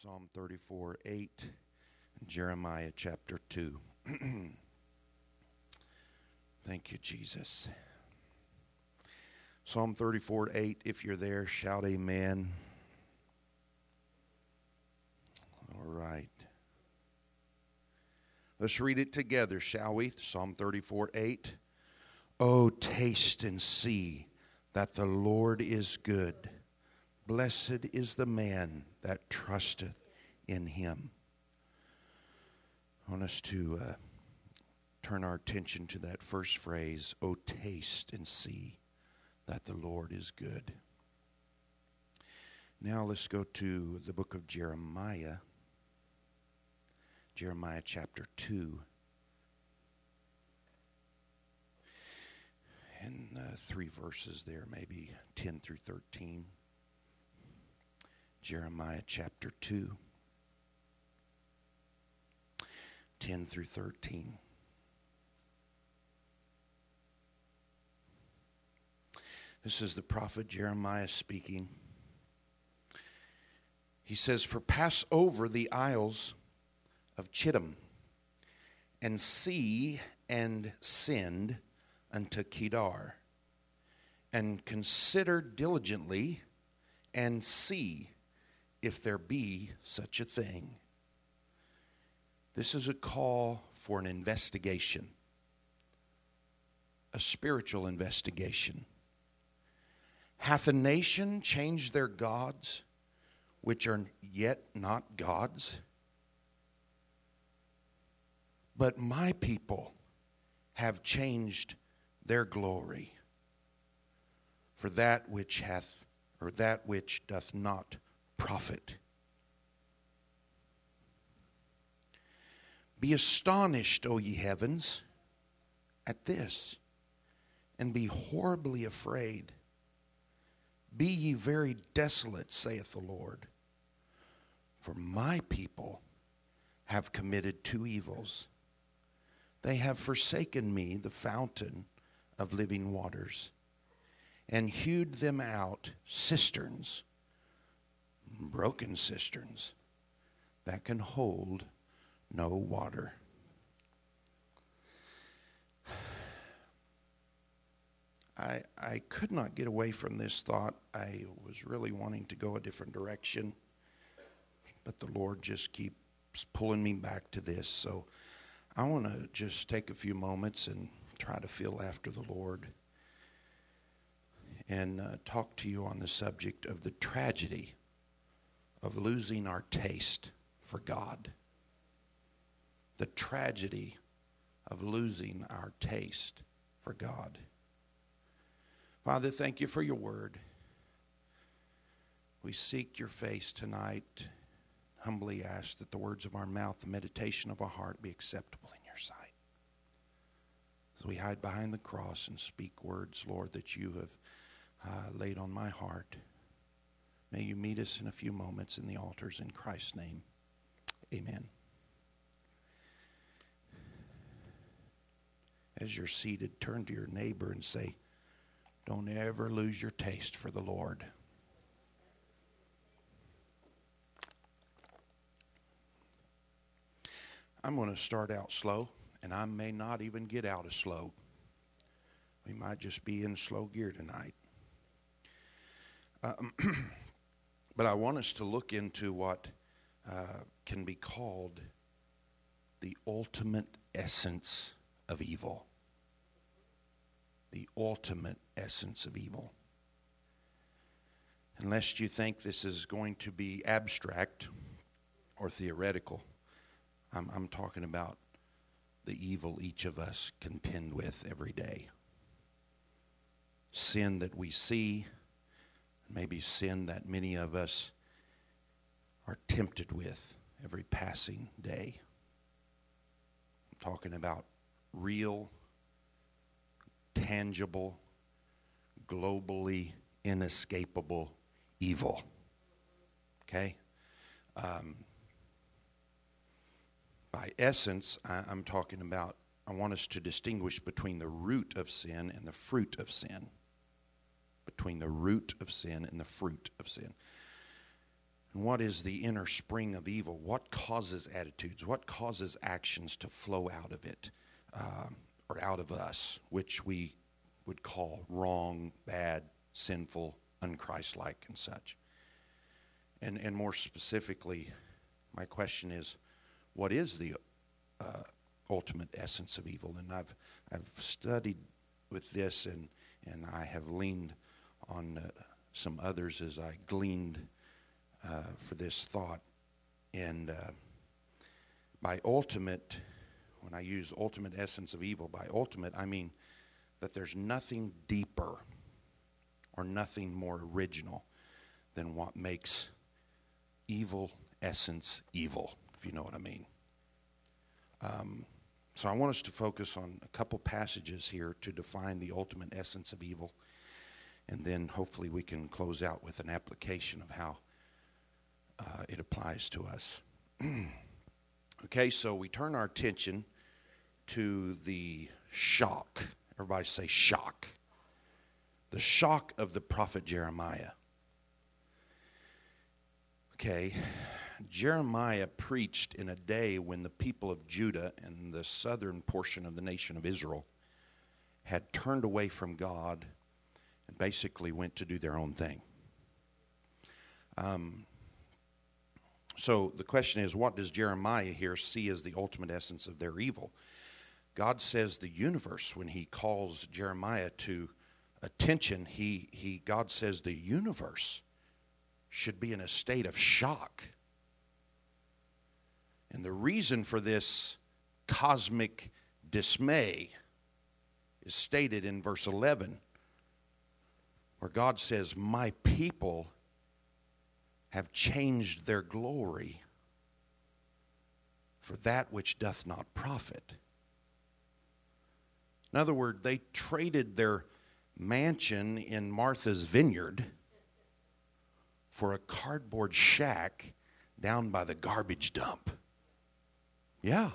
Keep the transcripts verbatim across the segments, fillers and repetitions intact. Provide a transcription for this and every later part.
Psalm thirty-four eight, Jeremiah chapter two. Thank you, Jesus. Psalm thirty-four eight, if you're there, shout amen. All right. Let's read it together, shall we? Psalm thirty-four eight. Oh, taste and see that the Lord is good. Blessed is the man that trusteth in him. I want us to uh, turn our attention to that first phrase, oh, taste and see that the Lord is good. Now let's go to the book of Jeremiah, Jeremiah chapter two. And uh, three verses there, maybe ten through thirteen. Jeremiah chapter two, ten through thirteen. This is the prophet Jeremiah speaking. He says, "For pass over the isles of Chittim, and see and send unto Kedar, and consider diligently, and see if there be such a thing." This is a call for an investigation, a spiritual investigation. Hath a nation changed their gods, which are yet not gods? But my people have changed their glory for that which hath, or that which doth not profit. Be astonished, O ye heavens, at this, and be horribly afraid. Be ye very desolate, saith the Lord. For my people have committed two evils. They have forsaken me, the fountain of living waters, and hewed them out cisterns, broken cisterns, that can hold no water. I I could not get away from this thought. I was really wanting to go a different direction, but the Lord just keeps pulling me back to this. So I want to just take a few moments and try to feel after the Lord and uh, talk to you on the subject of the tragedy of losing our taste for God. The tragedy of losing our taste for God. Father, thank you for your word. We seek your face tonight. Humbly ask that the words of our mouth, the meditation of our heart be acceptable in your sight. As we hide behind the cross and speak words, Lord, that you have uh, laid on my heart, may you meet us in a few moments in the altars in Christ's name. Amen. As you're seated, turn to your neighbor and say, don't ever lose your taste for the Lord. I'm going to start out slow, and I may not even get out of slow. We might just be in slow gear tonight. Um, but I want us to look into what uh, can be called the ultimate essence of evil. The ultimate essence of evil. Unless you think this is going to be abstract or theoretical, I'm, I'm talking about the evil each of us contend with every day. Sin that we see, maybe sin that many of us are tempted with every passing day. I'm talking about real, tangible, globally inescapable evil. Okay? Um, by essence, I, I'm talking about, I want us to distinguish between the root of sin and the fruit of sin. Between the root of sin and the fruit of sin. And what is the inner spring of evil? What causes attitudes? What causes actions to flow out of it, uh, or out of us, which we would call wrong, bad, sinful, unchristlike, and such? And and more specifically, my question is, what is the uh, ultimate essence of evil? And I've I've studied with this, and and I have leaned on uh, some others as I gleaned uh, for this thought. And uh, by ultimate, when I use ultimate essence of evil, by ultimate I mean that there's nothing deeper or nothing more original than what makes evil essence evil, if you know what I mean. Um, so I want us to focus on a couple passages here to define the ultimate essence of evil, and then hopefully we can close out with an application of how uh, it applies to us. Okay, so we turn our attention to the shock. Everybody say shock. The shock of the prophet Jeremiah. Okay, Jeremiah preached in a day when the people of Judah and the southern portion of the nation of Israel had turned away from God and basically went to do their own thing. Um, so the question is, what does Jeremiah here see as the ultimate essence of their evil? God says the universe, when he calls Jeremiah to attention, he, he God says the universe should be in a state of shock. And the reason for this cosmic dismay is stated in verse eleven, where God says, "My people have changed their glory for that which doth not profit." In other words, they traded their mansion in Martha's Vineyard for a cardboard shack down by the garbage dump. Yeah.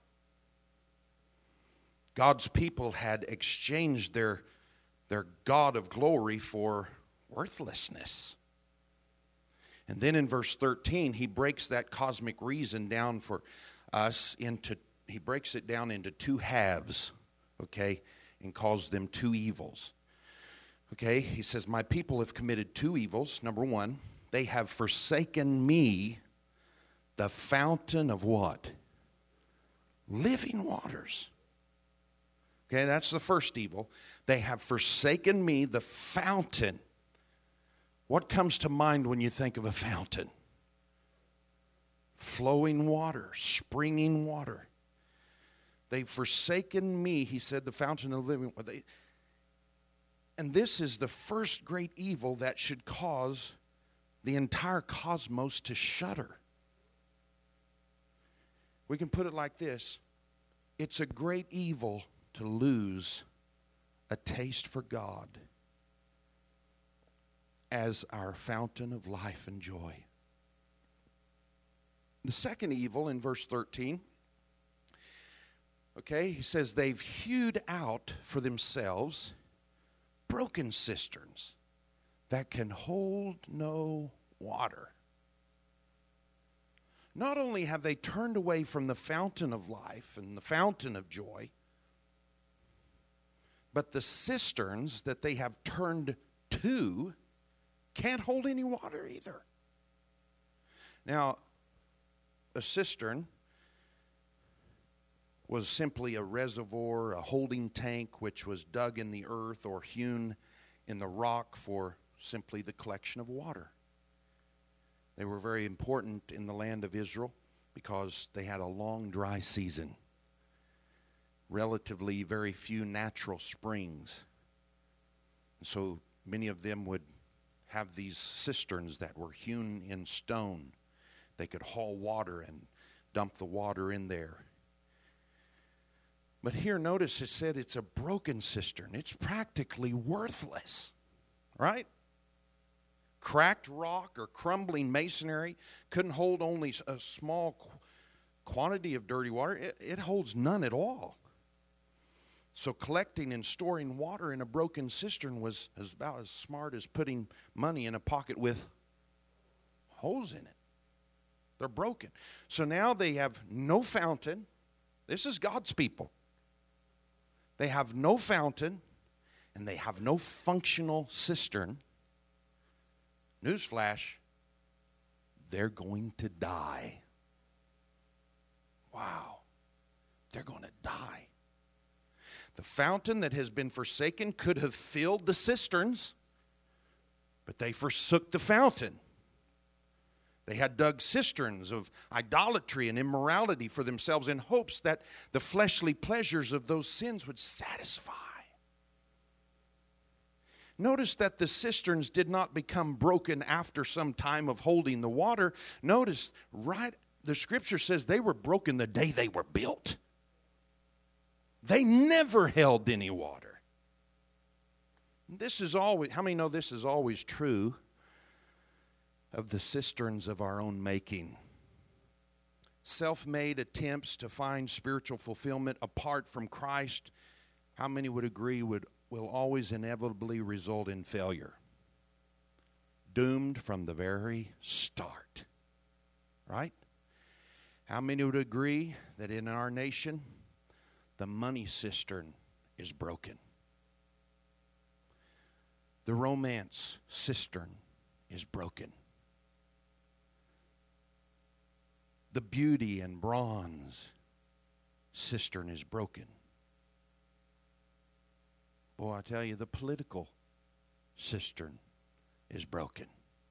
God's people had exchanged their, their God of glory for worthlessness. And then in verse thirteen, he breaks that cosmic reason down for us into, he breaks it down into two halves, okay, and calls them two evils. Okay, he says, my people have committed two evils. Number one, they have forsaken me, the fountain of what? Living waters. Okay, that's the first evil. They have forsaken me, the fountain. What comes to mind when you think of a fountain? Flowing water, springing water. They've forsaken me, he said, the fountain of living water. And this is the first great evil that should cause the entire cosmos to shudder. We can put it like this. It's a great evil to lose a taste for God as our fountain of life and joy. The second evil in verse thirteen, okay, he says they've hewed out for themselves broken cisterns that can hold no water. Not only have they turned away from the fountain of life and the fountain of joy, but the cisterns that they have turned to can't hold any water either. Now, a cistern was simply a reservoir, a holding tank, which was dug in the earth or hewn in the rock for simply the collection of water. They were very important in the land of Israel because they had a long dry season. Relatively very few natural springs. And so many of them would have these cisterns that were hewn in stone. They could haul water and dump the water in there. But here, notice it said it's a broken cistern. It's practically worthless, right? Cracked rock or crumbling masonry couldn't hold only a small qu- quantity of dirty water. It, it holds none at all. So collecting and storing water in a broken cistern was, was about as smart as putting money in a pocket with holes in it. They're broken. So now they have no fountain. This is God's people. They have no fountain, and they have no functional cistern. Newsflash, they're going to die. Wow. They're going to die. The fountain that has been forsaken could have filled the cisterns, but they forsook the fountain. They had dug cisterns of idolatry and immorality for themselves in hopes that the fleshly pleasures of those sins would satisfy. Notice that the cisterns did not become broken after some time of holding the water. Notice, right, the scripture says they were broken the day they were built. They never held any water. This is always, how many know this is always true of the cisterns of our own making? Self-made attempts to find spiritual fulfillment apart from Christ, how many would agree would will always inevitably result in failure? Doomed from the very start. Right? How many would agree that in our nation, the money cistern is broken? The romance cistern is broken. The beauty and bronze cistern is broken. Boy, I tell you, the political cistern is broken.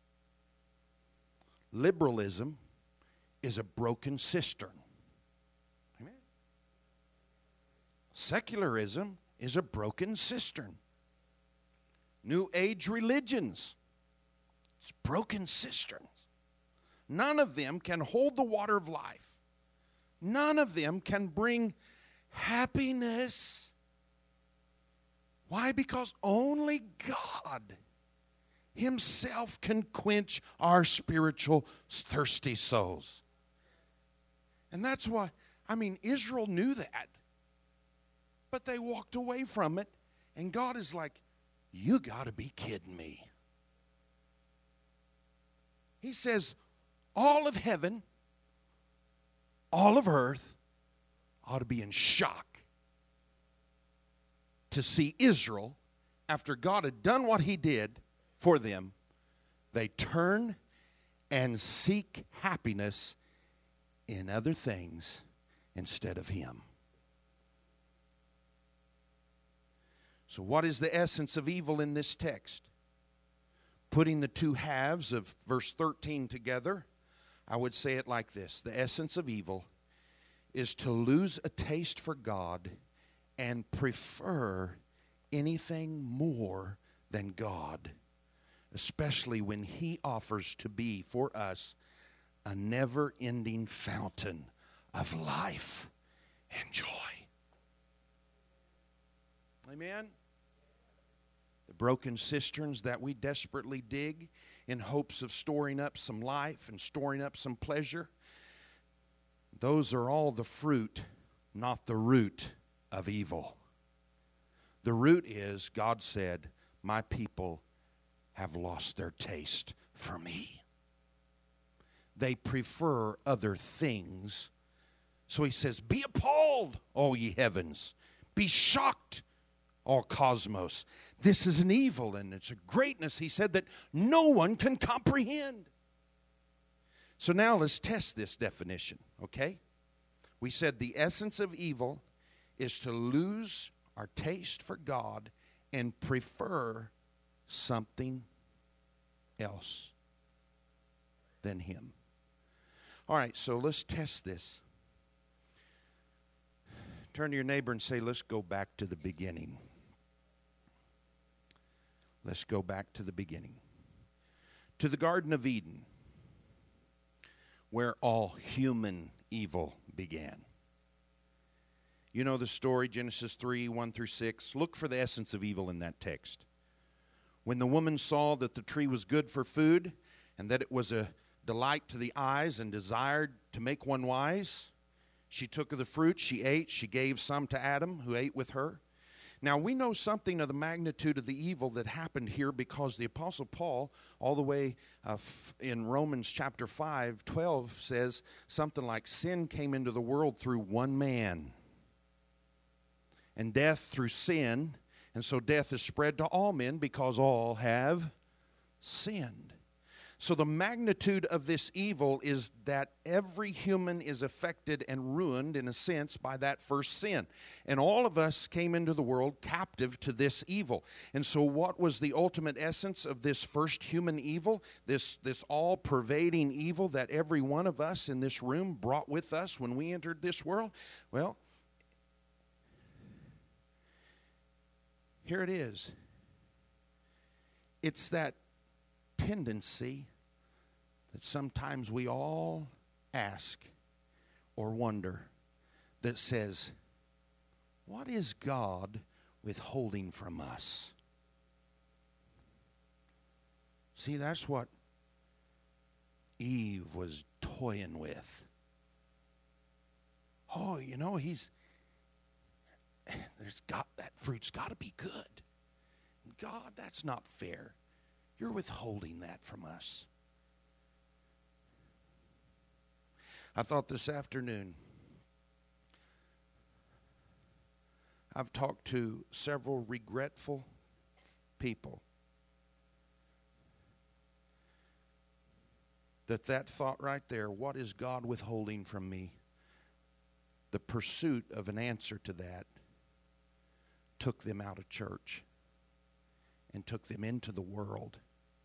Liberalism is a broken cistern. Amen. Secularism is a broken cistern. New Age religions, it's broken cisterns. None of them can hold the water of life. None of them can bring happiness. Why? Because only God Himself can quench our spiritual thirsty souls. And that's why, I mean, Israel knew that. But they walked away from it. And God is like, you got to be kidding me. He says, all of heaven, all of earth ought to be in shock to see Israel, after God had done what He did for them, they turn and seek happiness in other things instead of Him. So what is the essence of evil in this text? Putting the two halves of verse thirteen together, I would say it like this. The essence of evil is to lose a taste for God and prefer anything more than God, especially when He offers to be for us a never-ending fountain of life and joy. Amen? The broken cisterns that we desperately dig in hopes of storing up some life and storing up some pleasure, those are all the fruit, not the root of evil. The root is, God said, my people have lost their taste for me. They prefer other things. So He says, be appalled, all ye heavens. Be shocked, all cosmos. This is an evil and it's a greatness, He said, that no one can comprehend. So now let's test this definition, okay? We said the essence of evil is to lose our taste for God and prefer something else than Him. All right, so let's test this. Turn to your neighbor and say, let's go back to the beginning. Let's go back to the beginning. To the Garden of Eden, where all human evil began. You know the story, Genesis three, one through six. Look for the essence of evil in that text. When the woman saw that the tree was good for food, and that it was a delight to the eyes, and desired to make one wise, she took of the fruit, she ate, she gave some to Adam, who ate with her. Now, we know something of the magnitude of the evil that happened here because the Apostle Paul, all the way uh, f- in Romans chapter five, twelve, says something like, sin came into the world through one man, and death through sin, and so death is spread to all men because all have sinned. So the magnitude of this evil is that every human is affected and ruined, in a sense, by that first sin. And all of us came into the world captive to this evil. And so what was the ultimate essence of this first human evil, this, this all-pervading evil that every one of us in this room brought with us when we entered this world? Well, here it is. It's that tendency that sometimes we all ask or wonder that says, what is God withholding from us? See, that's what Eve was toying with. Oh, you know, he's there's got that fruit's got to be good. God, that's not fair. You're withholding that from us. I thought this afternoon, I've talked to several regretful people that that thought right there, what is God withholding from me? The pursuit of an answer to that took them out of church and took them into the world.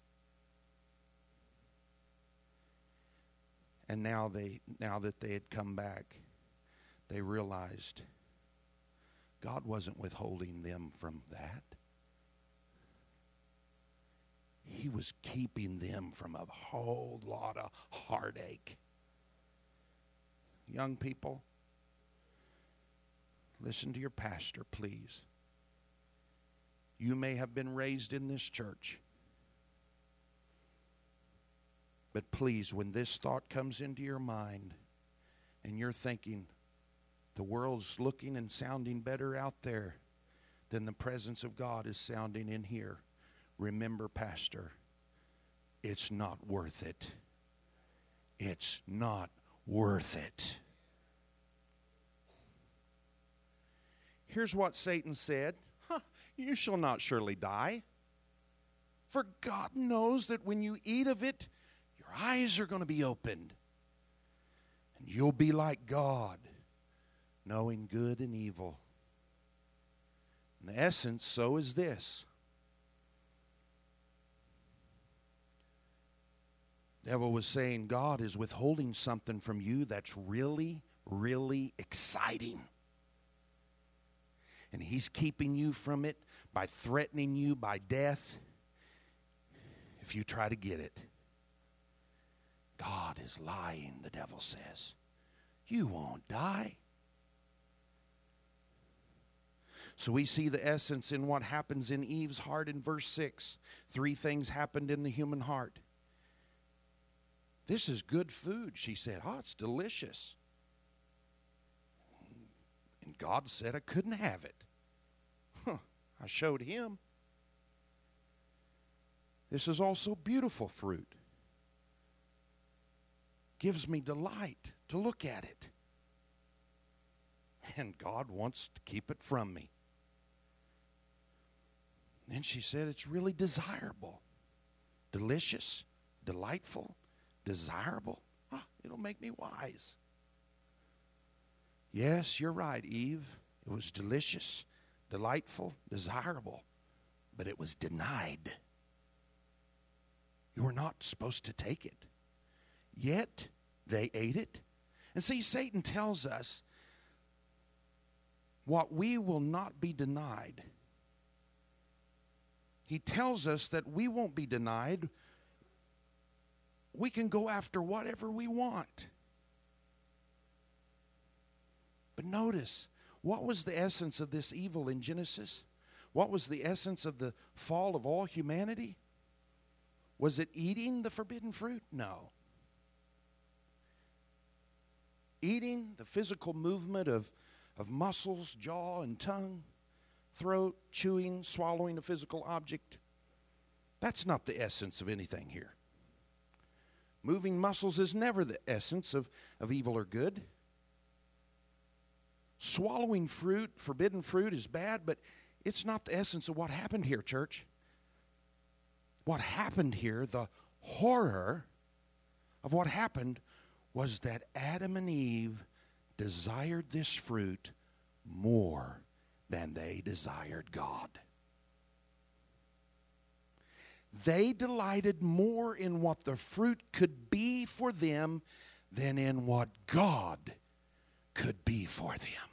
And now they, now that they had come back, they realized God wasn't withholding them from that. He was keeping them from a whole lot of heartache. Young people, listen to your pastor, please. You may have been raised in this church. But please, when this thought comes into your mind and you're thinking the world's looking and sounding better out there than the presence of God is sounding in here, remember, Pastor, it's not worth it. It's not worth it. Here's what Satan said. Huh, you shall not surely die. For God knows that when you eat of it, your eyes are going to be opened. And you'll be like God, knowing good and evil. In the essence, so is this. The devil was saying God is withholding something from you that's really, really exciting. And he's keeping you from it by threatening you by death if you try to get it. God is lying, the devil says. You won't die. So we see the essence in what happens in Eve's heart in verse six. Three things happened in the human heart. This is good food, she said. Oh, it's delicious. And God said I couldn't have it. Huh, I showed him. This is also beautiful fruit. Gives me delight to look at it. And God wants to keep it from me. Then she said it's really desirable. Delicious, delightful, desirable. Huh, it'll make me wise. Yes, you're right, Eve. It was delicious, delightful, desirable, but it was denied. You were not supposed to take it. Yet they ate it. And see, Satan tells us what we will not be denied. He tells us that we won't be denied. We can go after whatever we want. But notice, what was the essence of this evil in Genesis? What was the essence of the fall of all humanity? Was it eating the forbidden fruit? No. Eating the physical movement of, of muscles, jaw, and tongue? throat, chewing, swallowing a physical object. That's not the essence of anything here. Moving muscles is never the essence of, of evil or good. Swallowing fruit, forbidden fruit, is bad, but it's not the essence of what happened here, church. What happened here, the horror of what happened, was that Adam and Eve desired this fruit more than they desired God. They delighted more in what the fruit could be for them than in what God could be for them.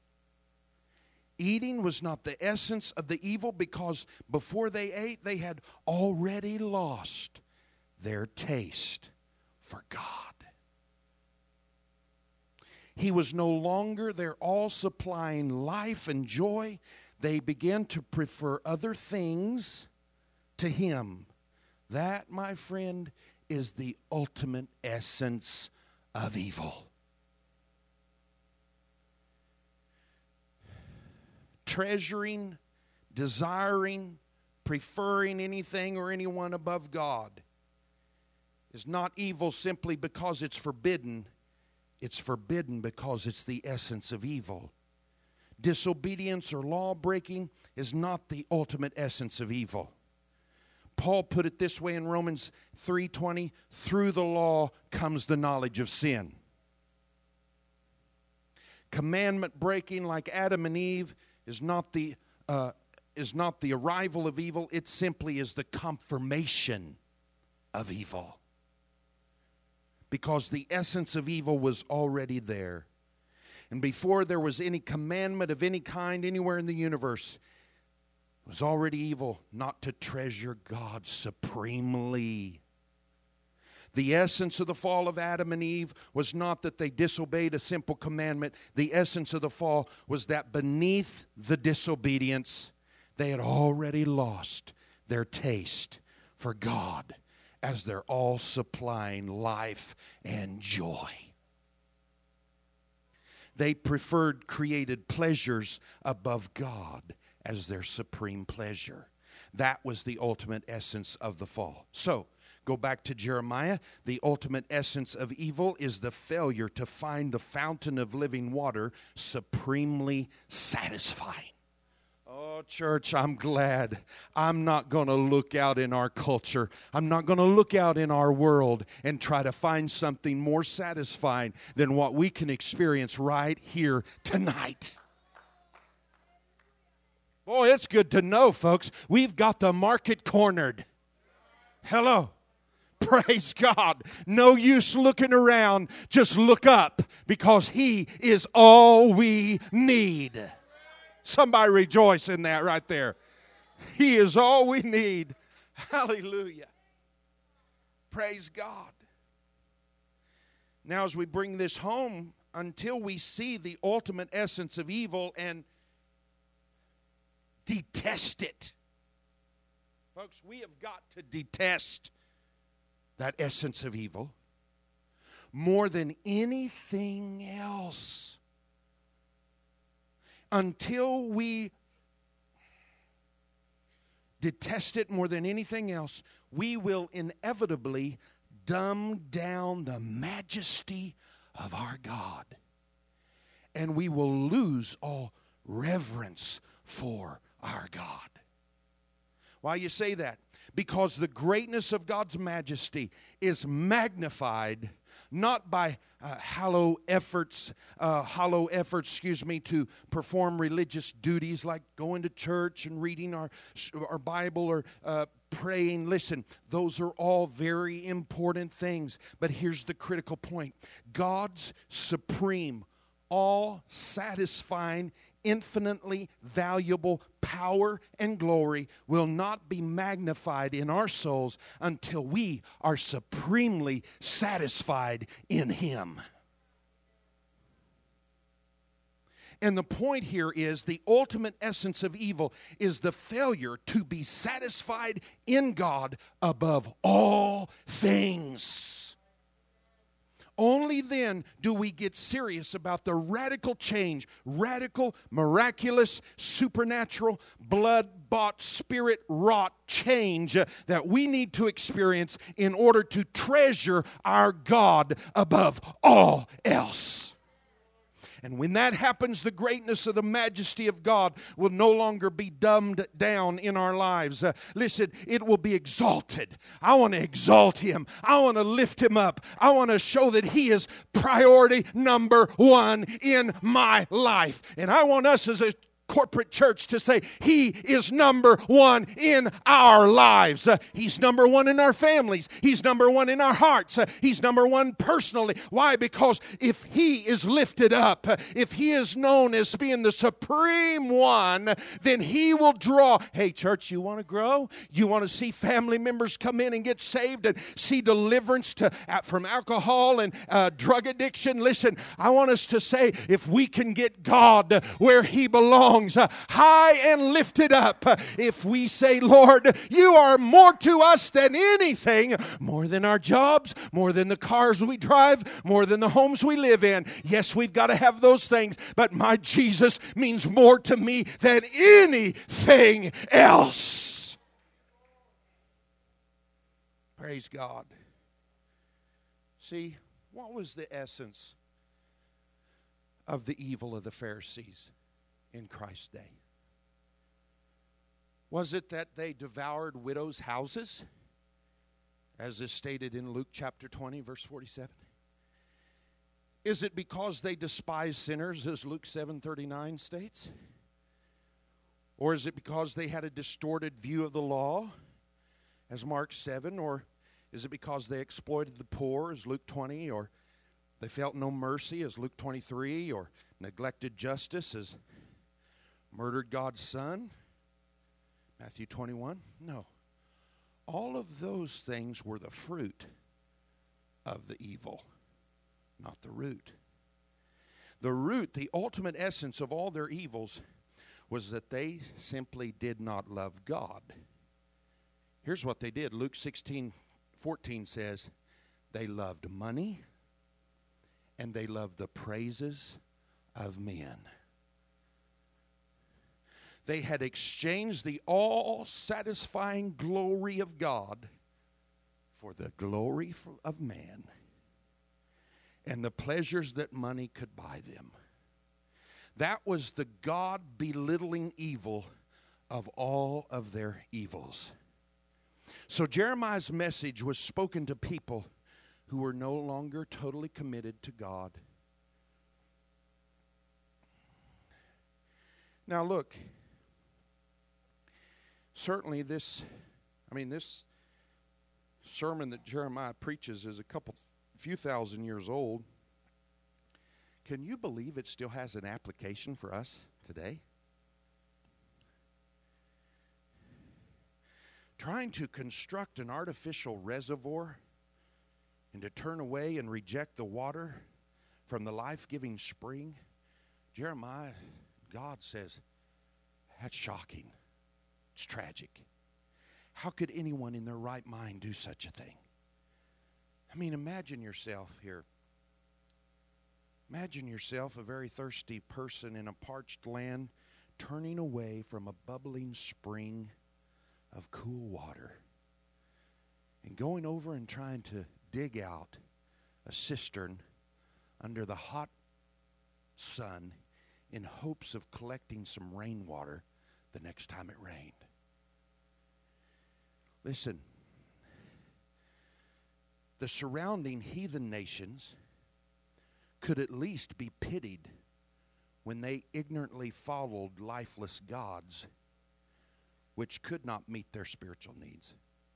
Eating was not the essence of the evil, because before they ate, they had already lost their taste for God. He was no longer their all-supplying life and joy. They began to prefer other things to Him. That, my friend, is the ultimate essence of evil. Treasuring, desiring, preferring anything or anyone above God is not evil simply because it's forbidden. It's forbidden because it's the essence of evil. Disobedience or law breaking is not the ultimate essence of evil. Paul put it this way in Romans three twenty, through the law comes the knowledge of sin. Commandment breaking like Adam and Eve is not the uh, is not the arrival of evil. It simply is the confirmation of evil. Because the essence of evil was already there. And before there was any commandment of any kind anywhere in the universe, it was already evil not to treasure God supremely. The essence of the fall of Adam and Eve was not that they disobeyed a simple commandment. The essence of the fall was that beneath the disobedience, they had already lost their taste for God as their all-supplying life and joy. They preferred created pleasures above God as their supreme pleasure. That was the ultimate essence of the fall. So, go back to Jeremiah. The ultimate essence of evil is the failure to find the fountain of living water supremely satisfying. Oh, church, I'm glad I'm not going to look out in our culture. I'm not going to look out in our world and try to find something more satisfying than what we can experience right here tonight. Boy, it's good to know, folks. We've got the market cornered. Hello. Praise God. No use looking around. Just look up, because He is all we need. Somebody rejoice in that right there. He is all we need. Hallelujah. Praise God. Now, as we bring this home, until we see the ultimate essence of evil and detest it. Folks, we have got to detest that essence of evil more than anything else. Until we detest it more than anything else, we will inevitably dumb down the majesty of our God. And we will lose all reverence for our God. Why you say that? Because the greatness of God's majesty is magnified not by uh, hollow efforts, uh, hollow efforts, excuse me, to perform religious duties like going to church and reading our, our Bible or uh, praying. Listen, those are all very important things. But here's the critical point. God's supreme, all-satisfying, infinitely valuable power and glory will not be magnified in our souls until we are supremely satisfied in Him. And the point here is the ultimate essence of evil is the failure to be satisfied in God above all things. Only then do we get serious about the radical change, radical, miraculous, supernatural, blood-bought, spirit-wrought change that we need to experience in order to treasure our God above all else. And when that happens, the greatness of the majesty of God will no longer be dumbed down in our lives. Uh, listen, it will be exalted. I want to exalt Him. I want to lift Him up. I want to show that He is priority number one in my life. And I want us as a corporate church to say He is number one in our lives. Uh, he's number one in our families. He's number one in our hearts. Uh, he's number one personally. Why? Because if He is lifted up, uh, if He is known as being the supreme one, then He will draw. Hey, church, you want to grow? You want to see family members come in and get saved and see deliverance to, uh, from alcohol and uh, drug addiction? Listen, I want us to say if we can get God where He belongs, Uh, high and lifted up. Uh, if we say, Lord, You are more to us than anything, more than our jobs, more than the cars we drive, more than the homes we live in. Yes, we've got to have those things, but my Jesus means more to me than anything else. Praise God. See, what was the essence of the evil of the Pharisees in Christ's day? Was it that they devoured widows' houses, as is stated in Luke chapter twenty, verse forty-seven? Is it because they despised sinners, as Luke seven thirty-nine states? Or is it because they had a distorted view of the law, as Mark seven? Or is it because they exploited the poor, as Luke twenty? Or they felt no mercy, as Luke twenty-three? Or neglected justice, as murdered God's Son, Matthew twenty-one? No. All of those things were the fruit of the evil, not the root. The root, the ultimate essence of all their evils, was that they simply did not love God. Here's what they did. Luke sixteen fourteen says, they loved money and they loved the praises of men. They had exchanged the all-satisfying glory of God for the glory of man and the pleasures that money could buy them. That was the God-belittling evil of all of their evils. So Jeremiah's message was spoken to people who were no longer totally committed to God. Now look, certainly this, I mean, this sermon that Jeremiah preaches is a couple, few thousand years old. Can you believe it still has an application for us today? Trying to construct an artificial reservoir and to turn away and reject the water from the life-giving spring, Jeremiah, God says, that's shocking. It's tragic. How could anyone in their right mind do such a thing? I mean, imagine yourself here. Imagine yourself a very thirsty person in a parched land, turning away from a bubbling spring of cool water and going over and trying to dig out a cistern under the hot sun in hopes of collecting some rainwater the next time it rained. Listen, the surrounding heathen nations could at least be pitied when they ignorantly followed lifeless gods which could not meet their spiritual needs.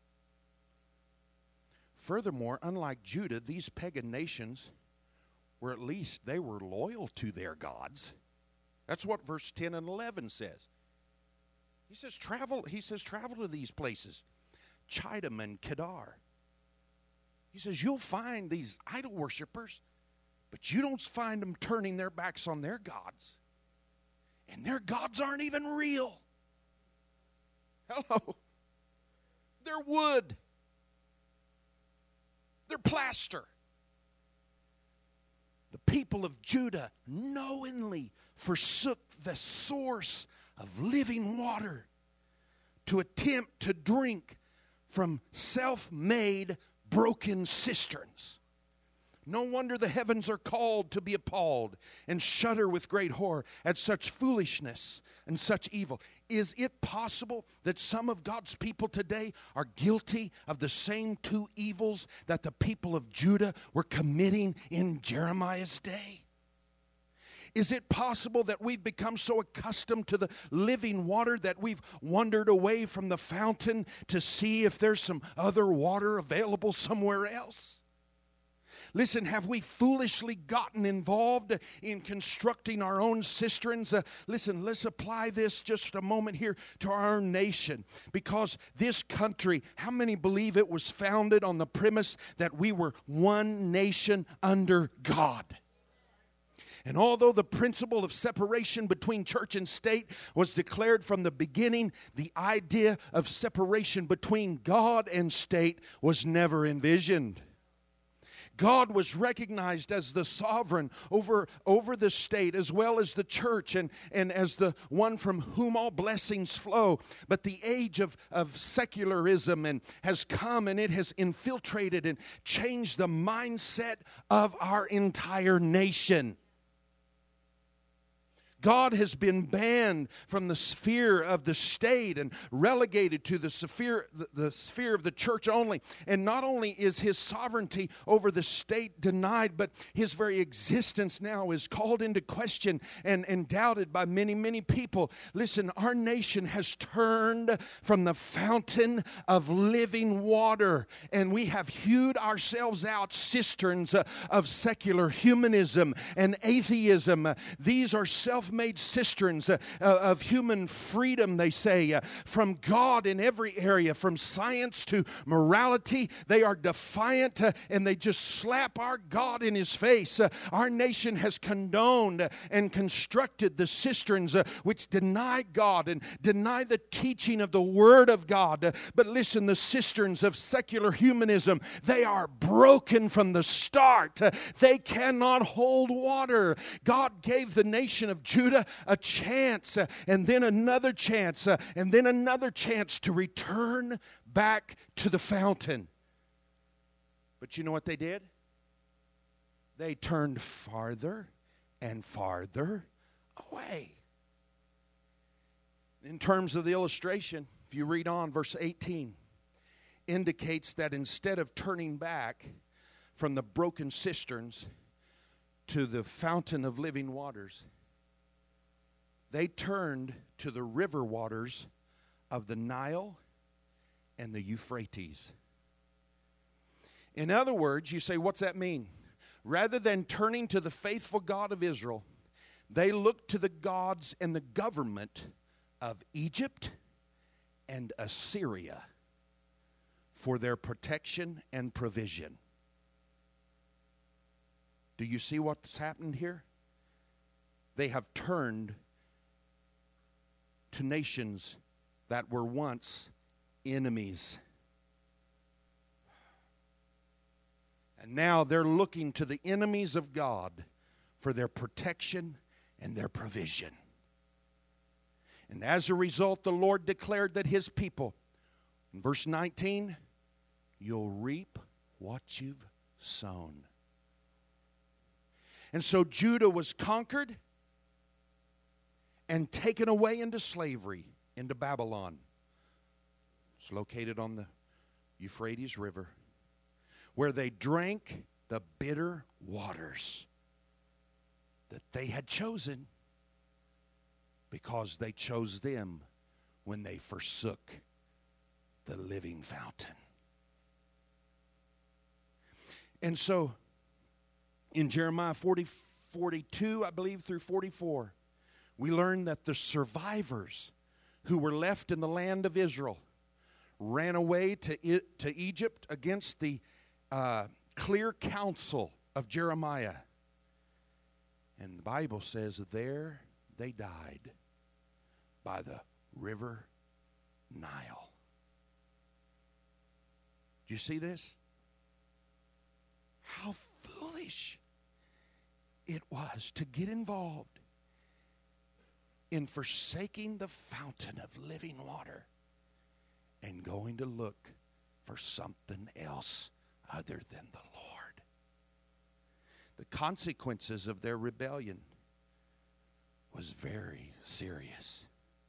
Furthermore, unlike Judah, these pagan nations were at least, they were loyal to their gods. That's what verse ten and eleven says. He says, travel, he says, travel to these places, Chidam and Kedar. He says, you'll find these idol worshipers, but you don't find them turning their backs on their gods. And their gods aren't even real. Hello. They're wood. They're plaster. people of Judah knowingly forsook the source of living water to attempt to drink from self-made broken cisterns. No wonder the heavens are called to be appalled and shudder with great horror at such foolishness and such evil. Is it possible that some of God's people today are guilty of the same two evils that the people of Judah were committing in Jeremiah's day? Is it possible that we've become so accustomed to the living water that we've wandered away from the fountain to see if there's some other water available somewhere else? Listen, have we foolishly gotten involved in constructing our own cisterns? Uh, listen, let's apply this just a moment here to our nation. Because this country, how many believe it was founded on the premise that we were one nation under God? And although the principle of separation between church and state was declared from the beginning, the idea of separation between God and state was never envisioned. God was recognized as the sovereign over, over the state as well as the church and, and as the one from whom all blessings flow. But the age of, of secularism and has come, and it has infiltrated and changed the mindset of our entire nation. God has been banned from the sphere of the state and relegated to the sphere, the, the sphere of the church only. And not only is his sovereignty over the state denied, but his very existence now is called into question and, and doubted by many, many people. Listen, our nation has turned from the fountain of living water, and we have hewed ourselves out cisterns uh, of secular humanism and atheism. Uh, these are self made cisterns uh, uh, of human freedom, they say, uh, from God in every area, from science to morality. They are defiant uh, and they just slap our God in his face. Uh, our nation has condoned uh, and constructed the cisterns uh, which deny God and deny the teaching of the Word of God. Uh, but listen, the cisterns of secular humanism, they are broken from the start. Uh, they cannot hold water. God gave the nation of Judah a chance, uh, and then another chance, uh, and then another chance to return back to the fountain. But you know what they did? They turned farther and farther away. In terms of the illustration, if you read on, verse eighteen indicates that instead of turning back from the broken cisterns to the fountain of living waters, they turned to the river waters of the Nile and the Euphrates. In other words, you say, what's that mean? Rather than turning to the faithful God of Israel, they looked to the gods and the government of Egypt and Assyria for their protection and provision. Do you see what's happened here? They have turned to nations that were once enemies. And now they're looking to the enemies of God for their protection and their provision. And as a result, the Lord declared that his people, in verse nineteen, you'll reap what you've sown. And so Judah was conquered and taken away into slavery, into Babylon. It's located on the Euphrates River, where they drank the bitter waters that they had chosen because they chose them when they forsook the living fountain. And so, in Jeremiah forty, forty-two, I believe, through forty-four, we learn that the survivors who were left in the land of Israel ran away to, to Egypt against the uh, clear counsel of Jeremiah. And the Bible says there they died by the river Nile. Do you see this? How foolish it was to get involved in forsaking the fountain of living water and going to look for something else other than the Lord. The consequences of their rebellion was very serious,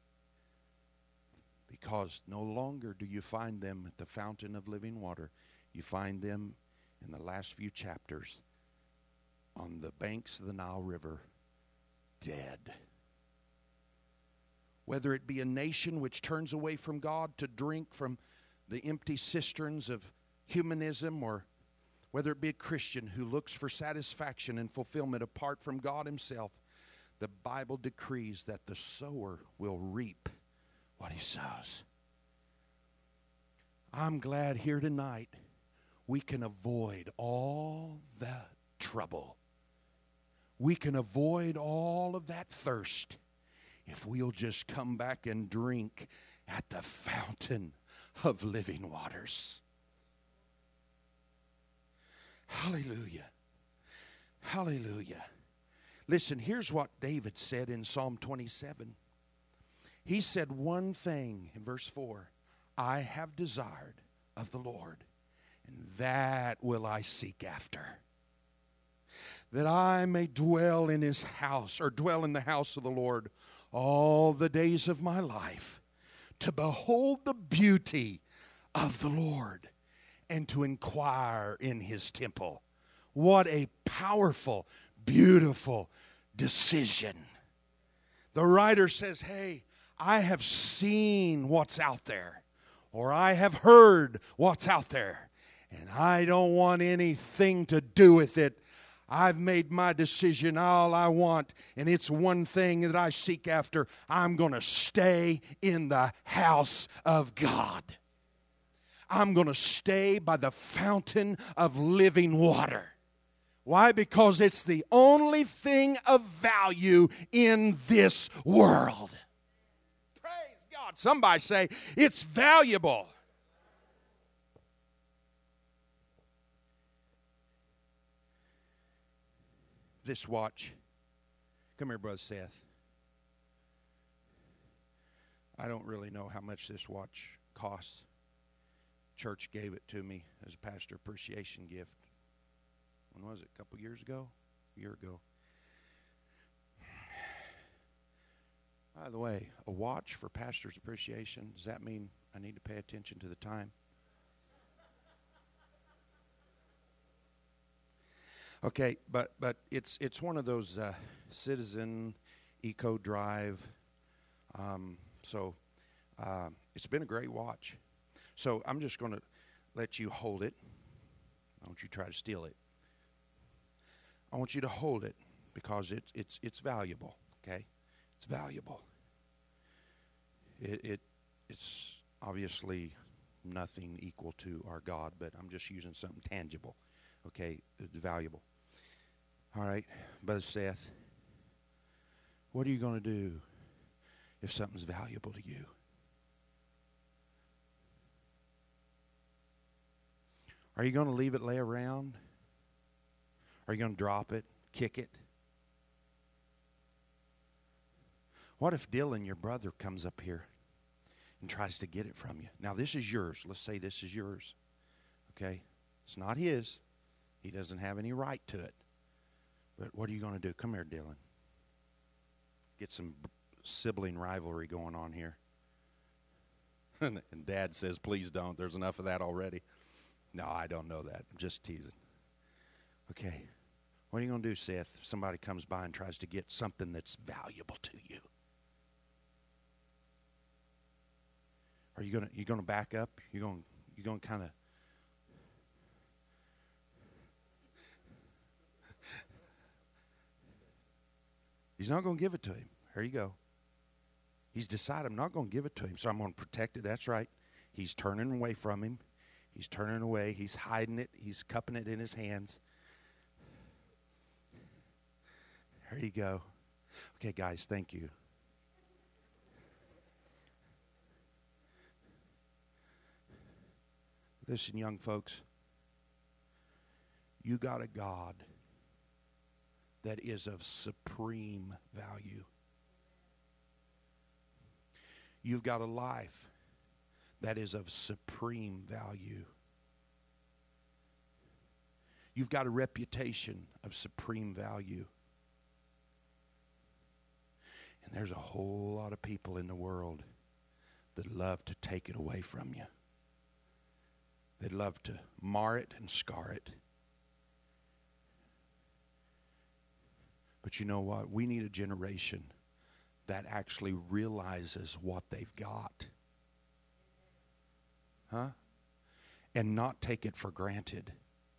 because no longer do you find them at the fountain of living water. You find them in the last few chapters on the banks of the Nile River, dead. Whether it be a nation which turns away from God to drink from the empty cisterns of humanism, or whether it be a Christian who looks for satisfaction and fulfillment apart from God Himself, the Bible decrees that the sower will reap what he sows. I'm glad here tonight we can avoid all the trouble. We can avoid all of that thirst if we'll just come back and drink at the fountain of living waters. Hallelujah. Hallelujah. Listen, here's what David said in Psalm twenty-seven. He said one thing in verse four, I have desired of the Lord, and that will I seek after, that I may dwell in His house, or dwell in the house of the Lord all the days of my life, to behold the beauty of the Lord and to inquire in His temple. What a powerful, beautiful decision. The writer says, hey, I have seen what's out there, or I have heard what's out there, and I don't want anything to do with it. I've made my decision. All I want, and it's one thing that I seek after, I'm going to stay in the house of God. I'm going to stay by the fountain of living water. Why? Because it's the only thing of value in this world. Praise God. Somebody say, it's valuable. This watch. Come here, Brother Seth. I don't really know how much this watch costs. Church gave it to me as a pastor appreciation gift. When was it? A couple years ago? A year ago. By the way, a watch for pastor's appreciation, does that mean I need to pay attention to the time? Okay, but but it's it's one of those uh, Citizen Eco Drive. Um, so uh, it's been a great watch. So I'm just going to let you hold it. I want you to try to steal it. I want you to hold it because it's it's it's valuable. Okay, it's valuable. It it it's obviously nothing equal to our God, but I'm just using something tangible. Okay, it's valuable. All right, Brother Seth, what are you going to do if something's valuable to you? Are you going to leave it lay around? Are you going to drop it, kick it? What if Dylan, your brother, comes up here and tries to get it from you? Now, this is yours. Let's say this is yours. Okay? It's not his. He doesn't have any right to it. But what are you going to do? Come here, Dylan. Get some sibling rivalry going on here. And Dad says, please don't. There's enough of that already. No, I don't know that. I'm just teasing. Okay. What are you going to do, Seth, if somebody comes by and tries to get something that's valuable to you? Are you going to you going to back up? You're going you going to kind of He's not going to give it to him. Here you go. He's decided I'm not going to give it to him, so I'm going to protect it. That's right. He's turning away from him. He's turning away. He's hiding it. He's cupping it in his hands. There you go. Okay, guys, thank you. Listen, young folks, you got a God that is of supreme value. You've got a life that is of supreme value. You've got a reputation of supreme value. And there's a whole lot of people in the world that love to take it away from you. They'd love to mar it and scar it. But you know what? We need a generation that actually realizes what they've got. Huh? And not take it for granted.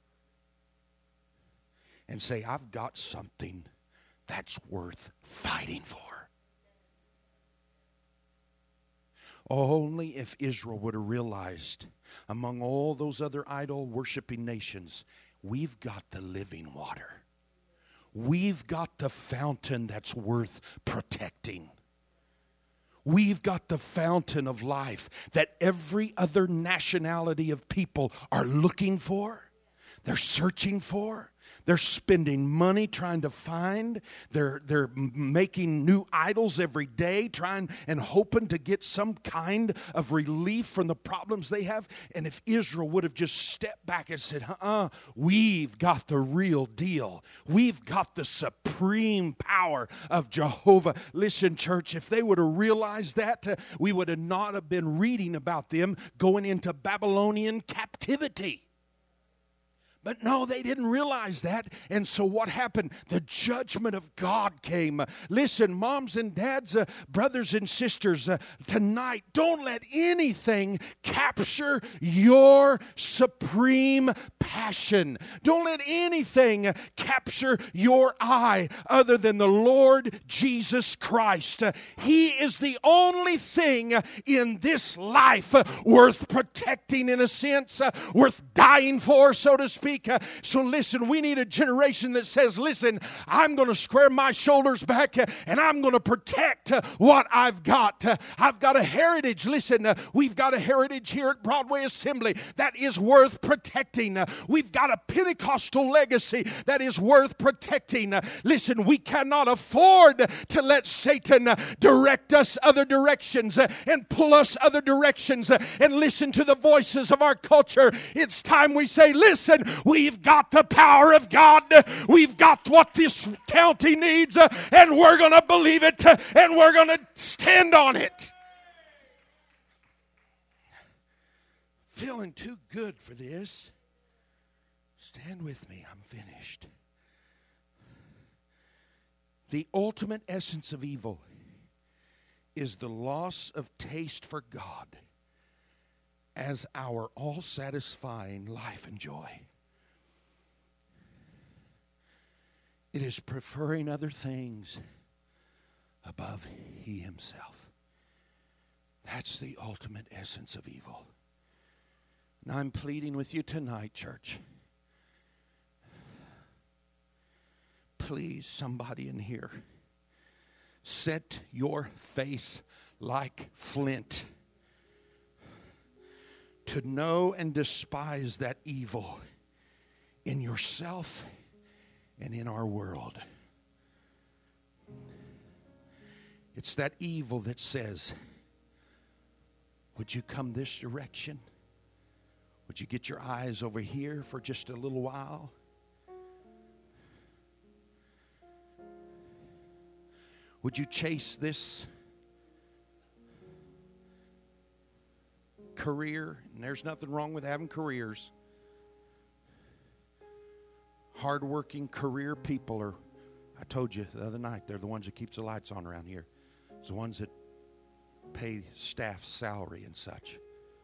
And say, I've got something that's worth fighting for. Only if Israel would have realized, among all those other idol-worshiping nations, we've got the living water. We've got the fountain that's worth protecting. We've got the fountain of life that every other nationality of people are looking for. They're searching for. They're spending money trying to find. They're, they're making new idols every day, trying and hoping to get some kind of relief from the problems they have. And if Israel would have just stepped back and said, uh-uh, we've got the real deal. We've got the supreme power of Jehovah. Listen, church, if they would have realized that, uh, we would have not have been reading about them going into Babylonian captivity. But no, they didn't realize that. And so what happened? The judgment of God came. Listen, moms and dads, uh, brothers and sisters, uh, tonight, don't let anything capture your supreme passion. Don't let anything capture your eye other than the Lord Jesus Christ. Uh, he is the only thing in this life uh, worth protecting, in a sense, uh, worth dying for, so to speak. So listen, we need a generation that says, listen, I'm going to square my shoulders back and I'm going to protect what I've got. I've got a heritage. Listen, we've got a heritage here at Broadway Assembly that is worth protecting. We've got a Pentecostal legacy that is worth protecting. Listen, we cannot afford to let Satan direct us other directions and pull us other directions and listen to the voices of our culture. It's time we say, listen, we've got the power of God. We've got what this county needs, and we're going to believe it, and we're going to stand on it. Feeling too good for this. Stand with me. I'm finished. The ultimate essence of evil is the loss of taste for God as our all-satisfying life and joy. It is preferring other things above He Himself. That's the ultimate essence of evil. And I'm pleading with you tonight, church. Please, somebody in here, set your face like flint to know and despise that evil in yourself and in our world. It's that evil that says, would you come this direction? Would you get your eyes over here for just a little while? Would you chase this career? And there's nothing wrong with having careers. Hardworking career people are, I told you the other night, they're the ones that keeps the lights on around here. It's the ones that pay staff salary and such.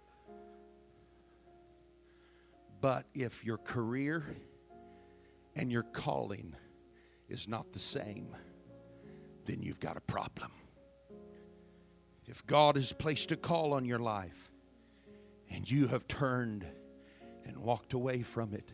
But if your career and your calling is not the same, then you've got a problem. If God has placed a call on your life and you have turned and walked away from it,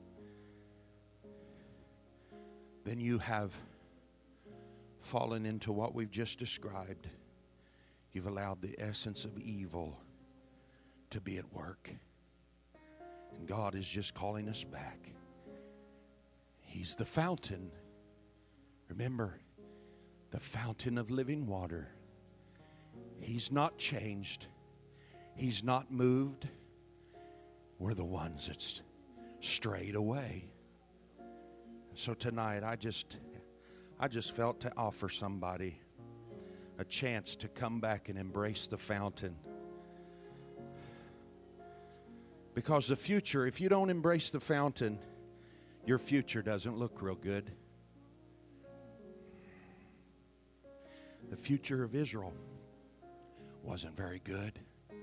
then you have fallen into what we've just described. You've allowed the essence of evil to be at work. And God is just calling us back. He's the fountain. Remember, the fountain of living water. He's not changed. He's not moved. We're the ones that's strayed away. So tonight, I just, I just felt to offer somebody a chance to come back and embrace the fountain. Because the future, if you don't embrace the fountain, your future doesn't look real good. The future of Israel wasn't very good.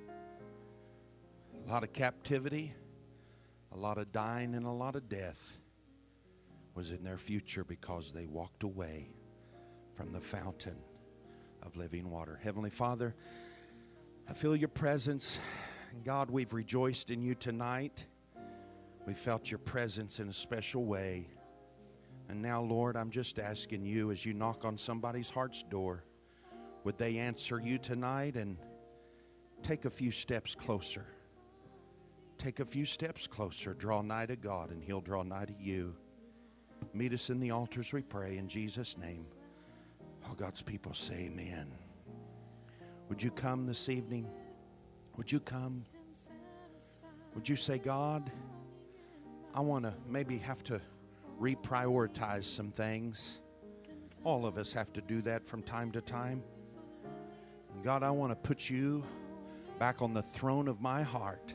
A lot of captivity, a lot of dying, and a lot of death was in their future because they walked away from the fountain of living water. Heavenly Father, I feel your presence. God, we've rejoiced in you tonight. We felt your presence in a special way. And now, Lord, I'm just asking you as you knock on somebody's heart's door, would they answer you tonight and take a few steps closer? Take a few steps closer. Draw nigh to God, and he'll draw nigh to you. Meet us in the altars, we pray, in Jesus' name. All God's people say amen. Would you come this evening? Would you come? Would you say, God, I want to maybe have to reprioritize some things. All of us have to do that from time to time. And God, I want to put you back on the throne of my heart.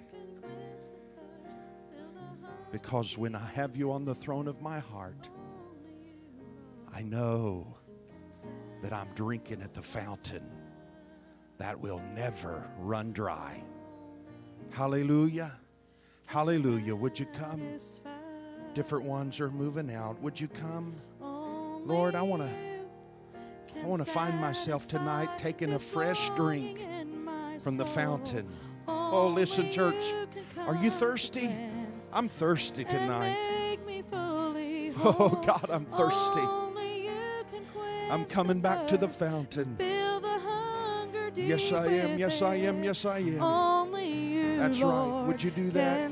Because when I have you on the throne of my heart, I know that I'm drinking at the fountain that will never run dry. Hallelujah. Hallelujah. Would you come? Different ones are moving out. Would you come? Lord, I want to I want to find myself tonight taking a fresh drink from the fountain. Oh, listen, church. Are you thirsty? I'm thirsty tonight. Oh, God, I'm thirsty. I'm coming back to the fountain. Yes, I am. Yes, I am. Yes, I am. That's right. Would you do that?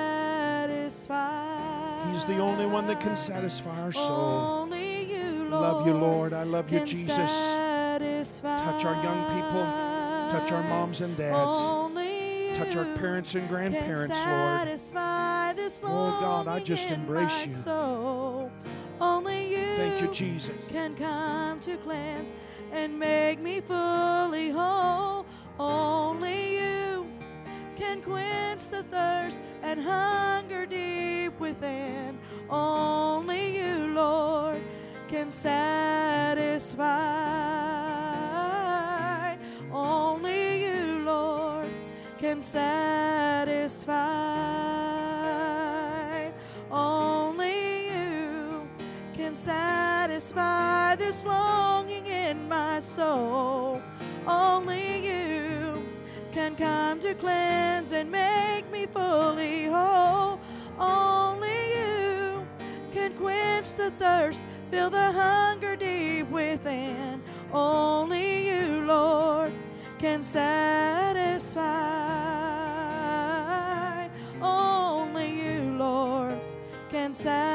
He's the only one that can satisfy our soul. Love you, Lord. I love you, Jesus. Touch our young people. Touch our moms and dads. Touch our parents and grandparents, Lord. Oh, God, I just embrace you. Thank you, Jesus. Can come to cleanse and make me fully whole. Only you can quench the thirst and hunger deep within. Only you, Lord, can satisfy. Only you, Lord, can satisfy. Only you can satisfy this longing in my soul. Only you can come to cleanse and make me fully whole. Only you can quench the thirst, fill the hunger deep within. Only you, Lord, can satisfy. Only you, Lord, can satisfy.